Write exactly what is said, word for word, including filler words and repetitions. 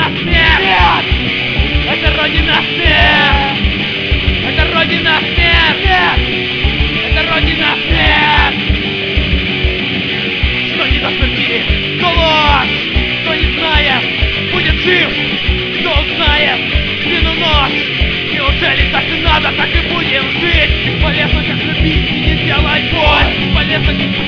смерть! Это Родина смерть! Это Родина смерть! Это Родина смерть! Что не даст в мире? Голос! Кто не знает, будет жив! Кто узнает, спину ночь! Неужели так и надо, так и будем жить? Бесполезно как любить и не делать боль! Бесполезно как